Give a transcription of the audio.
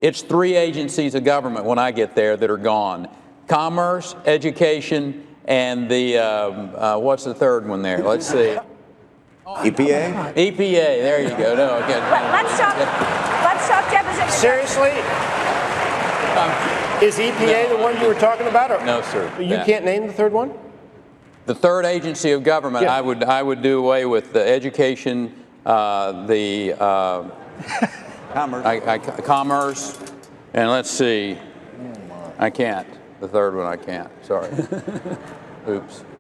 It's 3 agencies of government when I get there that are gone. Commerce, education, and the, what's the third one there? Let's see. EPA? EPA, there you go. No, okay. Let's talk deposition. Seriously? Is EPA the one you were talking about? Or No, sir. You can't name the third one? The third agency of government, Yeah. I would do away with the education, commerce, and let's see. I can't. The third one I can't. Sorry. Oops.